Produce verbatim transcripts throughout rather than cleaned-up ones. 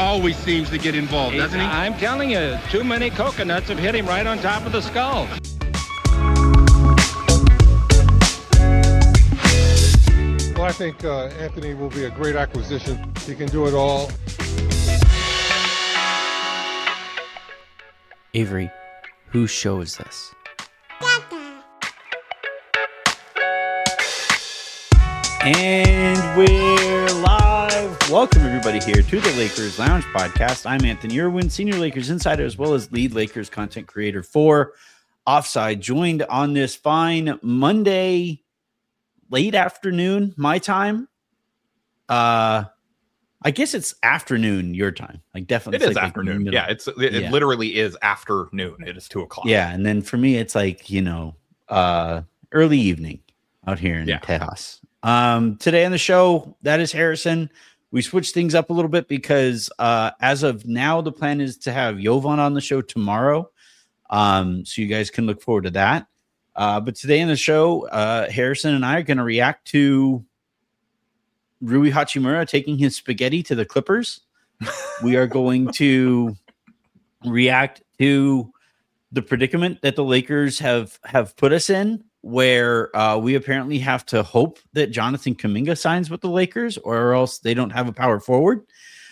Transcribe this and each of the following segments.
always seems to get involved, doesn't he? I'm telling you, too many coconuts have hit him right on top of the skull. Well, I think uh, Anthony will be a great acquisition. He can do it all. Avery, whose show is this? And we're live. Welcome, everybody, here to the Lakers Lounge Podcast. I'm Anthony Irwin, Senior Lakers Insider, as well as lead Lakers content creator for Offside, joined on this fine Monday late afternoon, my time. Uh, I guess it's afternoon, your time. Like, definitely. It is like afternoon. Like yeah, it's it, yeah. it literally is afternoon. It is two o'clock. Yeah, and then for me, it's like, you know, uh, early evening out here in yeah. Tejas. Um, today on the show, that is Harrison. We switched things up a little bit because uh, as of now, the plan is to have Jovan on the show tomorrow. Um, so you guys can look forward to that. Uh, but today in the show, uh, Harrison and I are going to react to Rui Hachimura taking his spaghetti to the Clippers. We are going to react to the predicament that the Lakers have, have put us in, where uh, we apparently have to hope that Jonathan Kuminga signs with the Lakers, or else they don't have a power forward.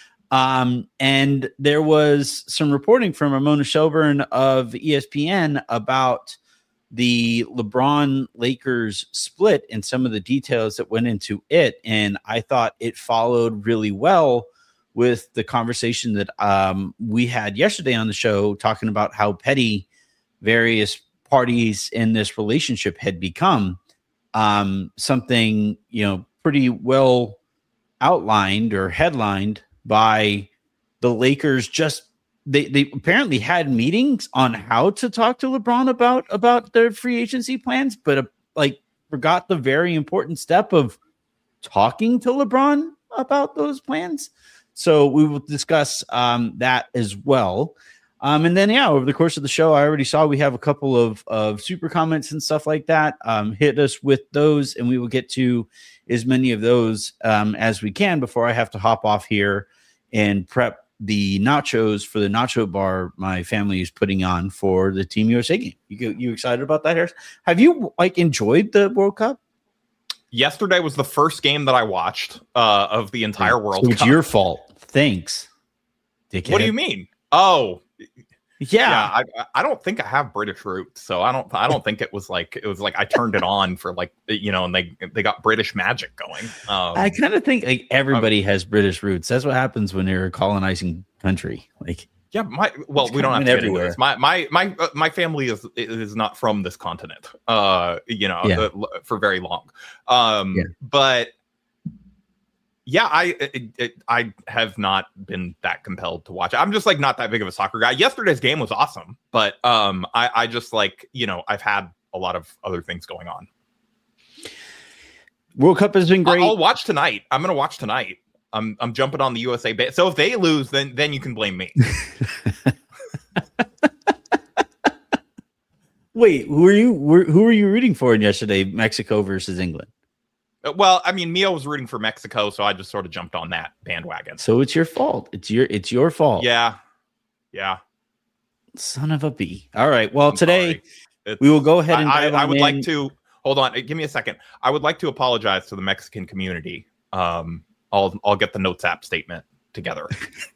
Um, and there was some reporting from Ramona Shelburne of E S P N about the LeBron Lakers split and some of the details that went into it. And I thought it followed really well with the conversation that um, we had yesterday on the show, talking about how petty various parties in this relationship had become. Um, something, you know, pretty well outlined or headlined by the Lakers. Just they they apparently had meetings on how to talk to LeBron about about their free agency plans, but uh, like forgot the very important step of talking to LeBron about those plans. So we will discuss um, that as well. Um, and then, yeah, over the course of the show, I already saw we have a couple of, of super comments and stuff like that. Um, hit us with those, and we will get to as many of those um, as we can before I have to hop off here and prep the nachos for the nacho bar my family is putting on for the Team U S A game. You you excited about that, Harris? Have you like enjoyed the World Cup? Yesterday was the first game that I watched uh, of the entire World so Cup. It's your fault. Thanks, dickhead. What do you mean? Oh, yeah. yeah I, I don't think I have British roots, so I don't. I don't think it was like it was like I turned it on for like you know, and they they got British magic going. Um, I kind of think like everybody um, has British roots. That's what happens when you're a colonizing country. Like, yeah, my well, we don't have to get into this. My my my uh, my family is is not from this continent. Uh, you know, yeah. uh, for very long. Um, yeah. but. Yeah, I it, it, I have not been that compelled to watch it. I'm just like not that big of a soccer guy. Yesterday's game was awesome, but um, I, I just like, you know, I've had a lot of other things going on. World Cup has been great. I'll, I'll watch tonight. I'm going to watch tonight. I'm I'm jumping on the U S A. Ba- so if they lose, then then you can blame me. Wait, who are you? Who are you rooting for in yesterday? Mexico versus England. Well, I mean, Mio was rooting for Mexico, so I just sort of jumped on that bandwagon. So it's your fault. It's your it's your fault. Yeah. Yeah. Son of a bee. All right. Well, I'm today we will go ahead and I, I, I would in. like to hold on. Give me a second. I would like to apologize to the Mexican community. Um, I'll I'll get the Notes app statement together.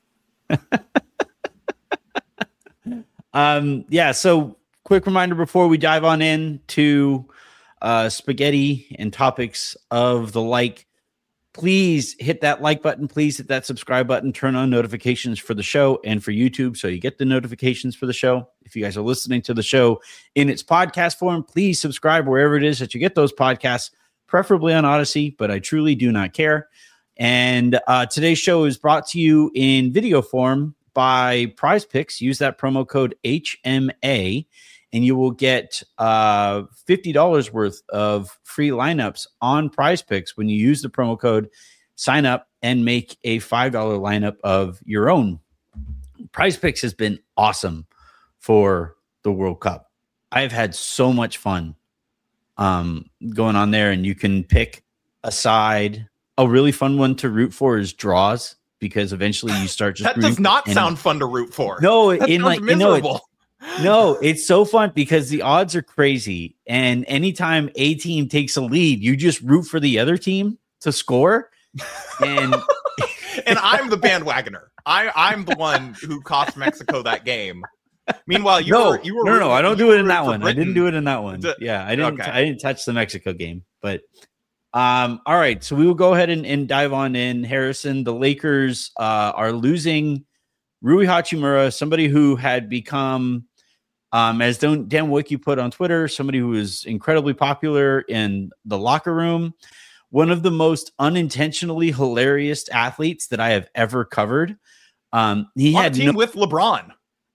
um. Yeah. So, quick reminder before we dive on in to Uh, spaghetti and topics of the like, please hit that like button. Please hit that subscribe button. Turn on notifications for the show and for YouTube so you get the notifications for the show. If you guys are listening to the show in its podcast form, please subscribe wherever it is that you get those podcasts, preferably on Odyssey, but I truly do not care. And uh, today's show is brought to you in video form by Prize Picks. Use that promo code H M A. And you will get uh, fifty dollars worth of free lineups on Prize Picks when you use the promo code, sign up, and make a five dollars lineup of your own. Prize Picks has been awesome for the World Cup. I've had so much fun um, going on there, and you can pick a side. A really fun one to root for is draws because eventually you start just that does not sound fun to root for. No, that in like miserable. You know, it's, no, it's so fun because the odds are crazy, and anytime a team takes a lead, you just root for the other team to score, and and I'm the bandwagoner. I I'm the one who cost Mexico that game. Meanwhile, you no, were you were no, no, I don't do it in that one. Britain. I didn't do it in that one. Yeah, I didn't. Okay. I didn't touch the Mexico game, but. Um, all right, so we will go ahead and, and dive on in. Harrison, the Lakers uh, are losing Rui Hachimura, somebody who had become, um, as Dan, Dan Wicke put on Twitter, somebody who was incredibly popular in the locker room, one of the most unintentionally hilarious athletes that I have ever covered. Um, he on had a team no- with LeBron.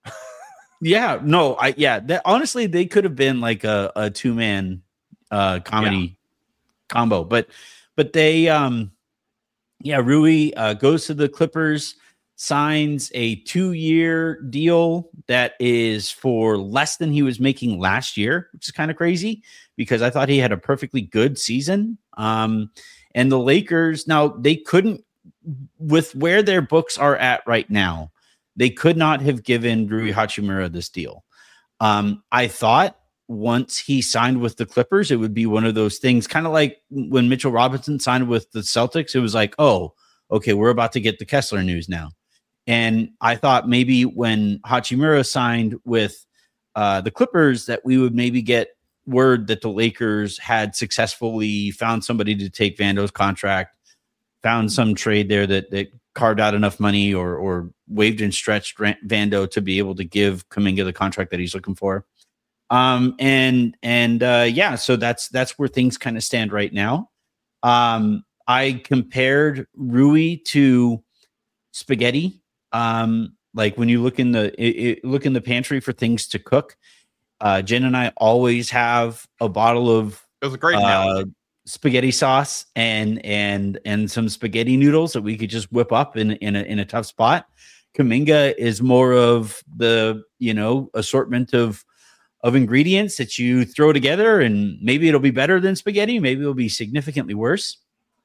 yeah, no, I yeah, that, honestly, they could have been like a, a two man uh, comedy. Yeah. combo, but but they um yeah Rui uh, goes to the Clippers, signs a two-year deal that is for less than he was making last year, which is kind of crazy because I thought he had a perfectly good season. Um and the Lakers, now they couldn't, with where their books are at right now, they could not have given Rui Hachimura this deal. um I thought once he signed with the Clippers, it would be one of those things, kind of like when Mitchell Robinson signed with the Celtics. It was like, oh, okay, we're about to get the Kessler news now. And I thought maybe when Hachimura signed with uh, the Clippers that we would maybe get word that the Lakers had successfully found somebody to take Vando's contract, found some trade there that that carved out enough money or or waived and stretched Vando to be able to give Kuminga the contract that he's looking for. Um, and, and, uh, yeah, so that's, that's where things kind of stand right now. Um, I compared Rui to spaghetti. Um, like when you look in the, it, it, look in the pantry for things to cook, uh, Jen and I always have a bottle of, it was a great uh, spaghetti sauce and, and, and some spaghetti noodles that we could just whip up in, in a, in a tough spot. Kuminga is more of the, you know, assortment of, of ingredients that you throw together, and maybe it'll be better than spaghetti. Maybe it'll be significantly worse.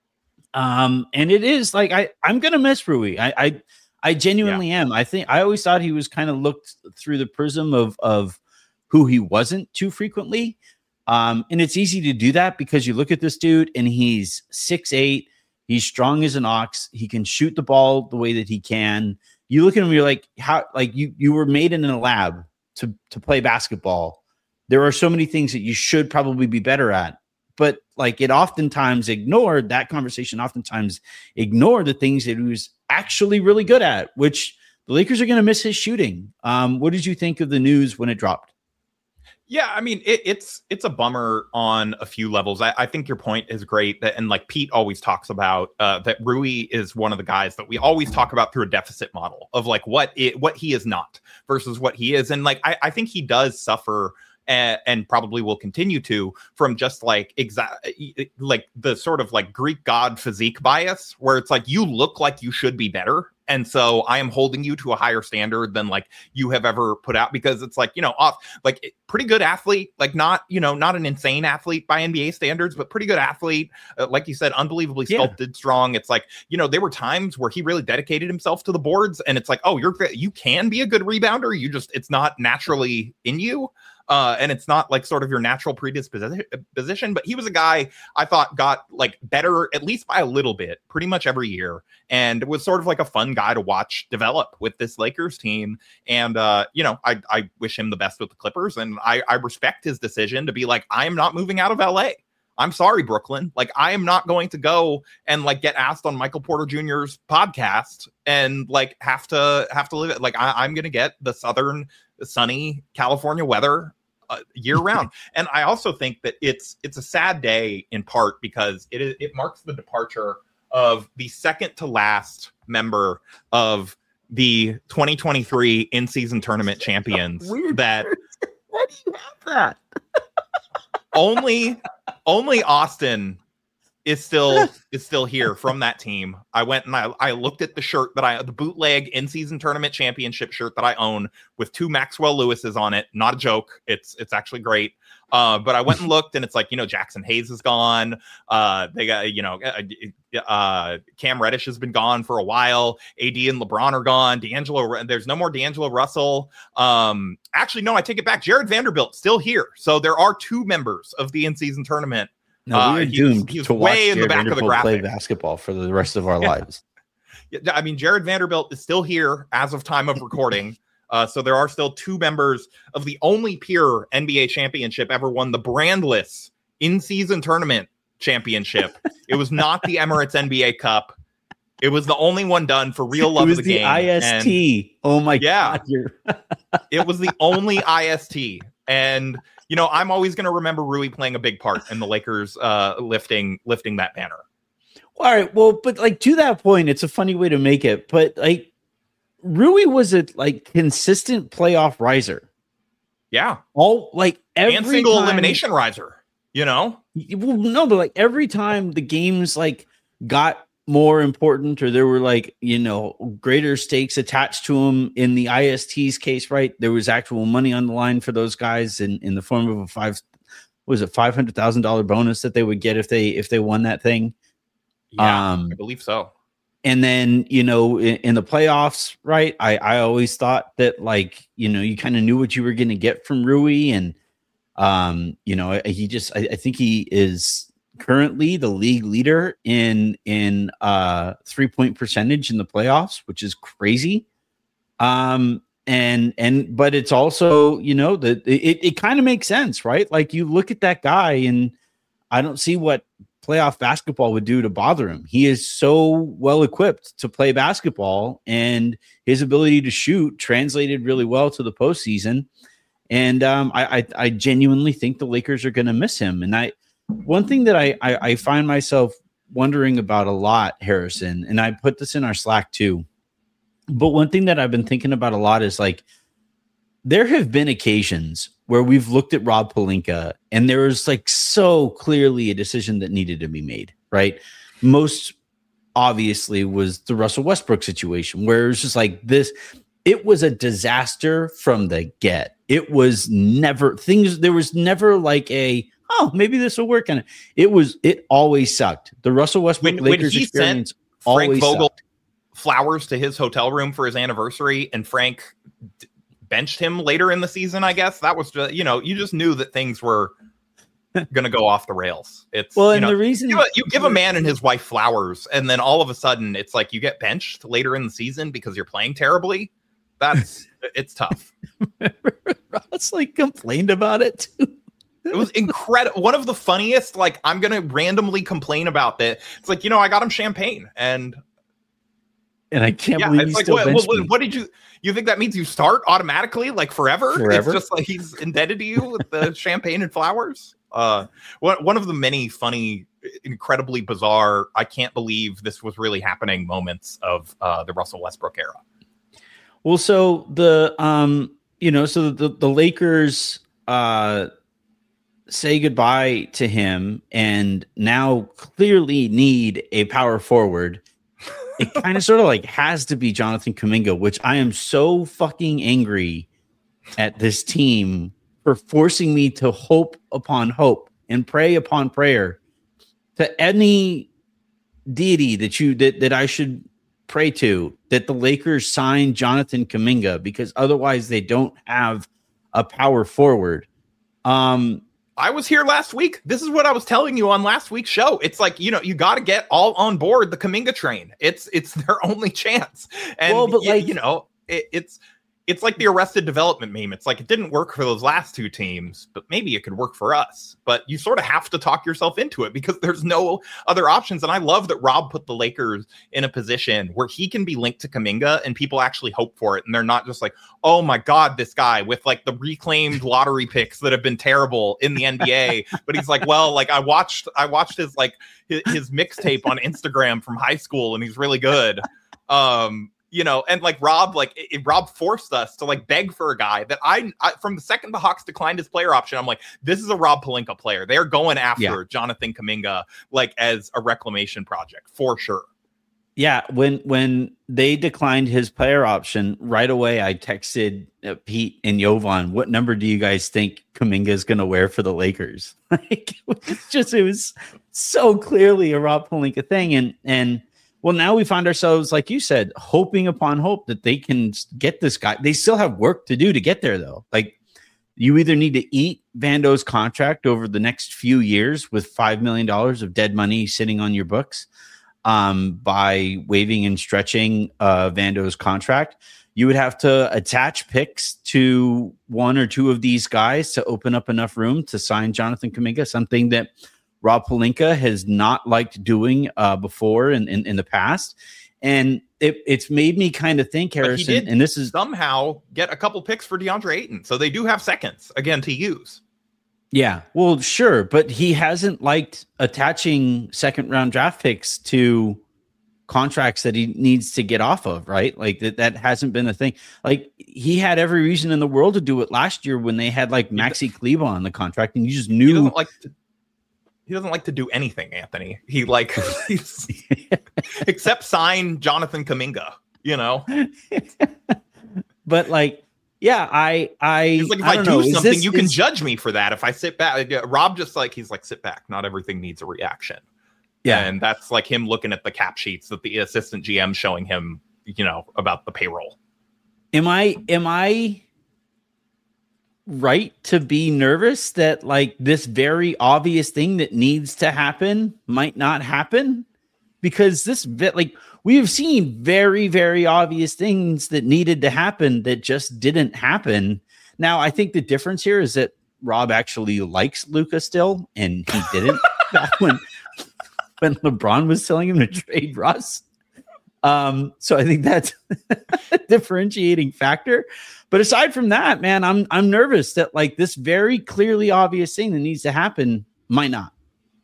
Um, and it is like, I, I'm going to miss Rui. I, I, I genuinely yeah. am. I think I always thought he was kind of looked through the prism of, of who he wasn't too frequently. Um, and it's easy to do that because you look at this dude and he's six eight. He's strong as an ox. He can shoot the ball the way that he can. You look at him, you're like, how, like you, you were made in a lab to, to play basketball. There are so many things that you should probably be better at, but like it oftentimes ignored that conversation, oftentimes ignored the things that he was actually really good at, which the Lakers are going to miss his shooting. Um, what did you think of the news when it dropped? Yeah, I mean, it, it's it's a bummer on a few levels. I, I think your point is great. That, and like Pete always talks about, uh, that Rui is one of the guys that we always talk about through a deficit model of like what it, what he is not versus what he is. And like, I, I think he does suffer and, and probably will continue to from just like exact like the sort of like Greek god physique bias, where it's like you look like you should be better. And so I am holding you to a higher standard than like you have ever put out, because it's like, you know, off like pretty good athlete, like not, you know, not an insane athlete by N B A standards, but pretty good athlete. Uh, like you said, unbelievably sculpted, yeah. strong. It's like, you know, there were times where he really dedicated himself to the boards, and it's like, oh, you're you can be a good rebounder. You just, it's not naturally in you. Uh, and it's not like sort of your natural predisposition, but he was a guy I thought got like better, at least by a little bit, pretty much every year. And it was sort of like a fun guy to watch develop with this Lakers team. And, uh, you know, I, I wish him the best with the Clippers. And I, I respect his decision to be like, I am not moving out of L A. I'm sorry, Brooklyn. Like, I am not going to go and like get asked on Michael Porter Junior's podcast and like have to have to live it. Like, I, I'm going to get the Southern sunny California weather uh, year round. And I also think that it's it's a sad day in part because it is, it marks the departure of the second to last member of the twenty twenty-three in-season tournament champions. Weird. That why do you have that? only only Austin is still is still here from that team. I went and I, I looked at the shirt that I the bootleg in-season tournament championship shirt that I own with two Maxwell Lewises on it. Not a joke. It's it's actually great. Uh, but I went and looked, and it's like, you know, Jackson Hayes is gone. Uh, they got, you know, uh, uh, Cam Reddish has been gone for a while. A D and LeBron are gone. D'Angelo, there's no more D'Angelo Russell. Um, actually, no, I take it back. Jared Vanderbilt still here. So there are two members of the in-season tournament. No, we are uh, doomed he's, he's to watch way in Jared the back Vanderbilt of the graphic. Play basketball for the rest of our yeah. lives. Yeah, I mean, Jared Vanderbilt is still here as of time of recording. Uh, so there are still two members of the only pure N B A championship ever won, the brandless in-season tournament championship. It was not the Emirates N B A Cup. It was the only one done for real love it was of the, the game. I S T. And, oh my yeah, God. It was the only I S T. And, you know, I'm always going to remember Rui playing a big part in the Lakers uh, lifting lifting that banner. All right. Well, but like to that point, it's a funny way to make it. But like, Rui was a like consistent playoff riser. Yeah. All like every and single time, elimination riser, you know? Well, no, but like every time the games like got more important or there were like, you know, greater stakes attached to them in the I S T's case, right? There was actual money on the line for those guys in, in the form of a five, was it five hundred thousand dollars bonus that they would get if they, if they won that thing? Yeah, um, I believe so. And then, you know, in, in the playoffs, right? I, I always thought that, like, you know, you kind of knew what you were going to get from Rui. And, um, you know, he just, I, I think he is currently the league leader in, in uh, three point percentage in the playoffs, which is crazy. Um, and, and, but it's also, you know, that it, it kind of makes sense, right? Like you look at that guy and I don't see what playoff basketball would do to bother him. He is so well equipped to play basketball, and his ability to shoot translated really well to the postseason. And um, I, I, I genuinely think the Lakers are going to miss him. And I, one thing that I, I, I find myself wondering about a lot, Harrison, and I put this in our Slack too, but one thing that I've been thinking about a lot is like, there have been occasions where we've looked at Rob Pelinka and there was like so clearly a decision that needed to be made, right? Most obviously was the Russell Westbrook situation where it was just like this, it was a disaster from the get. It was never things, there was never like a, oh, maybe this will work on it. It was, it always sucked. The Russell Westbrook when, Lakers when experience Frank always Vogel sucked. Flowers to his hotel room for his anniversary and Frank d- benched him later in the season, I guess that was just, you know, you just knew that things were going to go off the rails. It's well, you and know, the reason you, you give a man and his wife flowers, and then all of a sudden it's like you get benched later in the season because you're playing terribly. That's it's tough. Ross like complained about it too. It was incredible. One of the funniest, like, I'm going to randomly complain about that. It's like, you know, I got him champagne and and I can't yeah, believe it's he like, still what, benched what, me. what did you, you think that means you start automatically, like forever? Forever? It's just like he's indebted to you with the champagne and flowers. Uh, one, one of the many funny, incredibly bizarre, I can't believe this was really happening moments of uh, the Russell Westbrook era. Well, so the, um, you know, so the, the Lakers uh, say goodbye to him and now clearly need a power forward. It kind of sort of like has to be Jonathan Kuminga, which I am so fucking angry at this team for forcing me to hope upon hope and pray upon prayer to any deity that you that, that I should pray to, that the Lakers sign Jonathan Kuminga, because otherwise they don't have a power forward. Um, I was here last week. This is what I was telling you on last week's show. It's like, you know, you got to get all on board the Kuminga train. It's it's their only chance. And, well, but like, you, you know, it, it's it's like the Arrested Development meme. It's like it didn't work for those last two teams, but maybe it could work for us. But you sort of have to talk yourself into it because there's no other options. And I love that Rob put the Lakers in a position where he can be linked to Kuminga and people actually hope for it. And they're not just like, oh my God, this guy with like the reclaimed lottery picks that have been terrible in the N B A. But he's like, well, like I watched, I watched his like his, his mixtape on Instagram from high school and he's really good. Um, you know, and like Rob, like it, Rob forced us to like beg for a guy that I, I from the second the Hawks declined his player option, I'm like, this is a Rob Pelinka player. They're going after yeah. Jonathan Kuminga like as a reclamation project for sure. Yeah, when when they declined his player option, right away I texted uh, Pete and Jovan, what number do you guys think Kuminga is going to wear for the Lakers? Like, it's just, it was so clearly a Rob Pelinka thing. And, and well, now we find ourselves, like you said, hoping upon hope that they can get this guy. They still have work to do to get there, though. Like, you either need to eat Vando's contract over the next few years with five million dollars of dead money sitting on your books, um, by waiving and stretching uh, Vando's contract. You would have to attach picks to one or two of these guys to open up enough room to sign Jonathan Kuminga, something that Rob Pelinka has not liked doing uh, before in, in, in the past. And it, it's made me kind of think, Harrison, he did and this is somehow get a couple picks for DeAndre Ayton. So they do have seconds again to use. Yeah, well, sure, but he hasn't liked attaching second round draft picks to contracts that he needs to get off of, right? Like that that hasn't been a thing. Like he had every reason in the world to do it last year when they had like Maxi Kleber on the contract, and you just knew he doesn't like to, he doesn't like to do anything, Anthony. He like he's, except sign Jonathan Kuminga, you know. But like, yeah, I, I, he's like, if I, I don't do know. something, this, you can is, judge me for that. If I sit back, Rob just like, he's like, sit back. Not everything needs a reaction. Yeah. And that's like him looking at the cap sheets that the assistant G M showing him, you know, about the payroll. Am I, am I right to be nervous that like this very obvious thing that needs to happen might not happen? Because this bit, like, we have seen very, very obvious things that needed to happen that just didn't happen. Now, I think the difference here is that Rob actually likes Luka still, and he didn't back when when LeBron was telling him to trade Russ. Um, so I think that's a differentiating factor. But aside from that, man, I'm I'm nervous that like this very clearly obvious thing that needs to happen might not.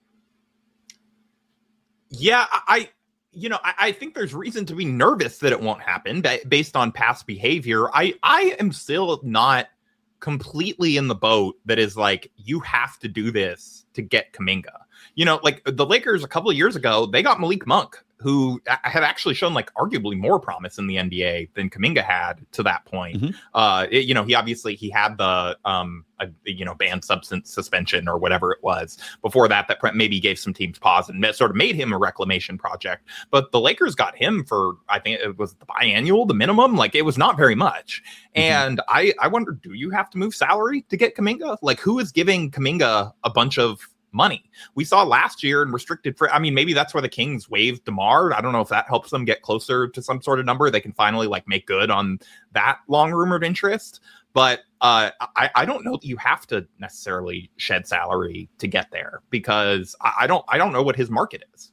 Yeah, I, you know, I, I think there's reason to be nervous that it won't happen ba- based on past behavior. I, I am still not completely in the boat that is like, you have to do this to get Kuminga. You know, like the Lakers a couple of years ago, they got Malik Monk, who had actually shown like arguably more promise in the N B A than Kuminga had to that point. Mm-hmm. Uh, it, you know, he obviously he had the um, a, you know, banned substance suspension or whatever it was before that. That maybe gave some teams pause and sort of made him a reclamation project. But the Lakers got him for, I think it was the biannual, the minimum. Like it was not very much. Mm-hmm. And I I wonder, do you have to move salary to get Kuminga? Like who is giving Kuminga a bunch of money? We saw last year in restricted free. I mean, maybe that's where the Kings waived DeMar. I don't know if that helps them get closer to some sort of number. They can finally like make good on that long rumored interest. But uh, I, I don't know that you have to necessarily shed salary to get there because I, I don't I don't know what his market is.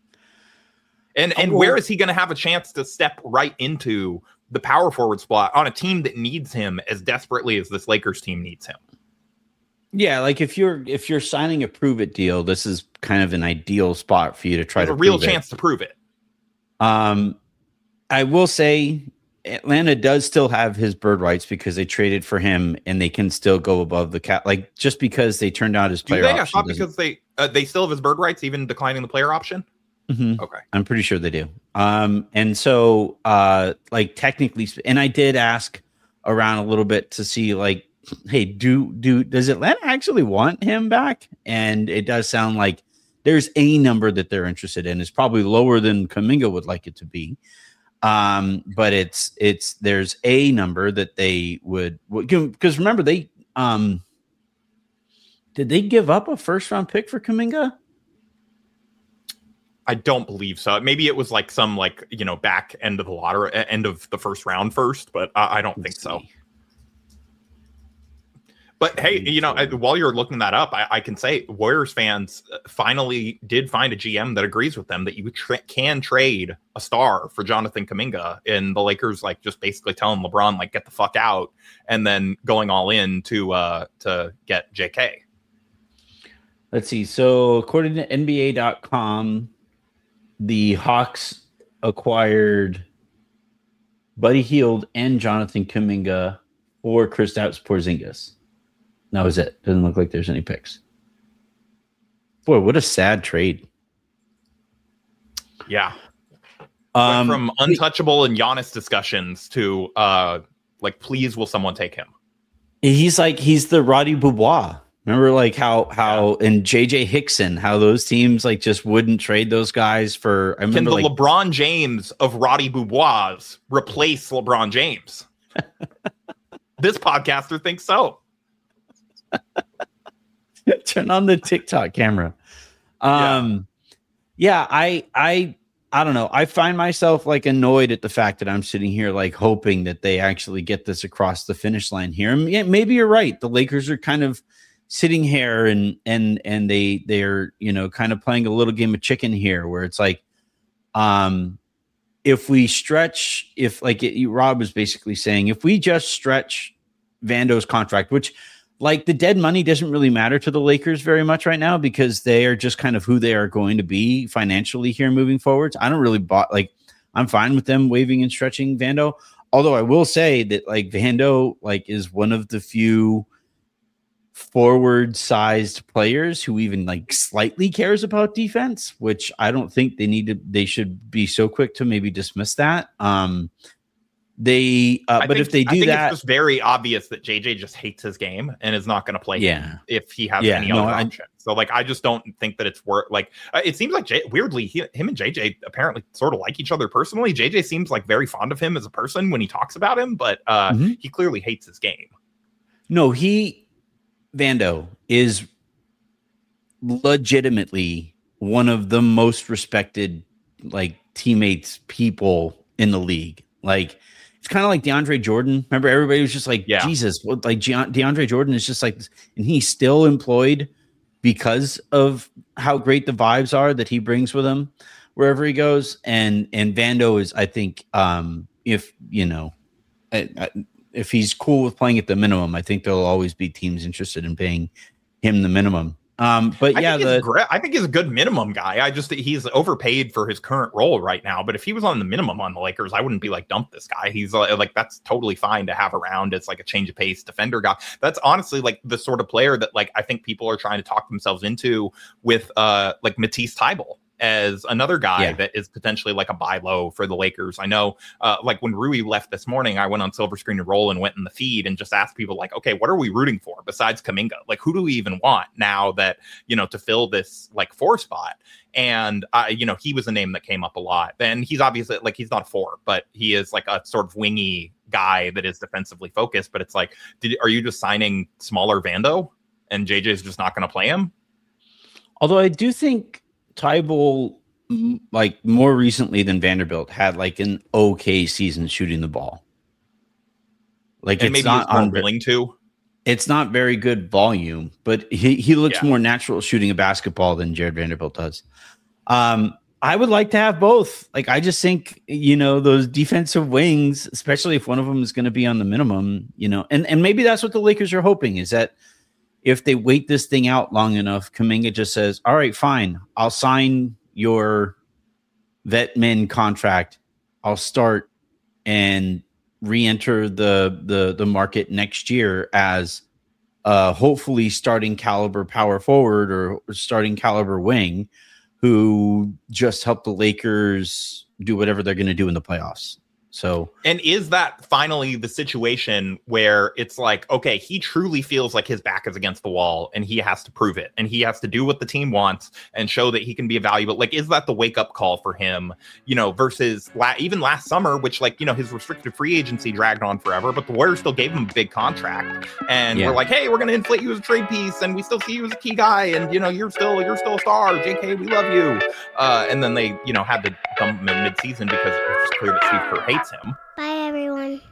And and where is he going to have a chance to step right into the power forward spot on a team that needs him as desperately as this Lakers team needs him? Yeah, like if you're if you're signing a prove it deal, this is kind of an ideal spot for you to try There's to a real prove chance it. to prove it. Um, I will say Atlanta does still have his bird rights because they traded for him and they can still go above the cap. Like just because they turned out his player Do they? option, I thought because they uh, they still have his bird rights, even declining the player option. Mm-hmm. Okay, I'm pretty sure they do. Um, and so uh, like technically, and I did ask around a little bit to see like, hey, do do does Atlanta actually want him back? And it does sound like there's a number that they're interested in. It's probably lower than Kuminga would like it to be. Um, but it's it's there's a number that they would because remember they um did they give up a first round pick for Kuminga? I don't believe so. Maybe it was like some like you know back end of the lottery, end of the first round first, but uh, I don't Let's think see. so. But hey, you know, while you're looking that up, I, I can say Warriors fans finally did find a G M that agrees with them that you tra- can trade a star for Jonathan Kuminga, and the Lakers like just basically telling LeBron like get the fuck out, and then going all in to uh, to get J K. Let's see. So according to N B A dot com, the Hawks acquired Buddy Hield and Jonathan Kuminga or Kristaps Porzingis. That was it. Doesn't look like there's any picks. Boy, what a sad trade. Yeah. Um, from untouchable and Giannis discussions to uh, like, please, will someone take him? He's like, he's the Roddy Beaubois. Remember, like how how yeah. and J J Hickson, how those teams like just wouldn't trade those guys for. I remember, Can the like, LeBron James of Roddy Beaubois replace LeBron James? This podcaster thinks so. Turn on the TikTok camera. Um, yeah. yeah, I I I don't know. I find myself like annoyed at the fact that I'm sitting here like hoping that they actually get this across the finish line here. And yeah, maybe you're right. The Lakers are kind of sitting here and and and they they're you know kind of playing a little game of chicken here, where it's like, um, if we stretch, if like it, Rob was basically saying, if we just stretch Vando's contract, which like the dead money doesn't really matter to the Lakers very much right now because they are just kind of who they are going to be financially here moving forwards. I don't really bought like I'm fine with them waiving and stretching Vando. Although I will say that like Vando like is one of the few forward sized players who even like slightly cares about defense, which I don't think they need to, they should be so quick to maybe dismiss that. Um, They, uh, but think, if they do I think that, it's just very obvious that J J just hates his game and is not going to play yeah. him if he has yeah, any no, other I, option. So, like, I just don't think that it's worth. Like, uh, it seems like J- weirdly, he, him and J J apparently sort of like each other personally. J J seems like very fond of him as a person when he talks about him, but uh, mm-hmm. he clearly hates his game. No, he Vando is legitimately one of the most respected like teammates people in the league. Like. It's kind of like DeAndre Jordan. Remember, everybody was just like, yeah. Jesus, what? Like DeAndre Jordan is just like, and he's still employed because of how great the vibes are that he brings with him wherever he goes. And and Vando is, I think, um, if you know, if he's cool with playing at the minimum, I think there'll always be teams interested in paying him the minimum. Um, but I yeah, think the, great. I think he's a good minimum guy. I just he's overpaid for his current role right now. But if he was on the minimum on the Lakers, I wouldn't be like, dump this guy. He's uh, like, that's totally fine to have around. It's like a change of pace defender guy. That's honestly like the sort of player that like I think people are trying to talk themselves into with uh like Matisse Thybulle as another guy yeah. that is potentially like a buy low for the Lakers. I know uh, like when Rui left this morning, I went on Silver Screen and Roll and went in the feed and just asked people like, okay, what are we rooting for besides Kuminga? Like, who do we even want now that, you know, to fill this like four spot? And uh, you know, he was a name that came up a lot. And he's obviously like, he's not a four, but he is like a sort of wingy guy that is defensively focused. But it's like, did, are you just signing smaller Vando and J J's just not going to play him? Although I do think Thybulle, like more recently than Vanderbilt, had like an okay season shooting the ball. Like and it's maybe not on willing to. It's not very good volume, but he he looks yeah. more natural shooting a basketball than Jared Vanderbilt does. Um, I would like to have both. Like I just think you know those defensive wings, especially if one of them is going to be on the minimum, you know, and and maybe that's what the Lakers are hoping is that. If they wait this thing out long enough, Kuminga just says, all right, fine. I'll sign your vet min contract. I'll start and re-enter the, the, the market next year as uh, hopefully starting caliber power forward or starting caliber wing who just helped the Lakers do whatever they're going to do in the playoffs. So, and is that finally the situation where it's like, okay, he truly feels like his back is against the wall and he has to prove it and he has to do what the team wants and show that he can be a valuable, like, is that the wake up call for him, you know, versus la- even last summer, which like, you know, his restricted free agency dragged on forever, but the Warriors still gave him a big contract and yeah. we're like, hey, we're going to inflate you as a trade piece and we still see you as a key guy. And, you know, you're still, you're still a star. J K, we love you. Uh, and then they, you know, had to dump him in mid season because it was just clear that Steve Kerr hates him. Bye, everyone.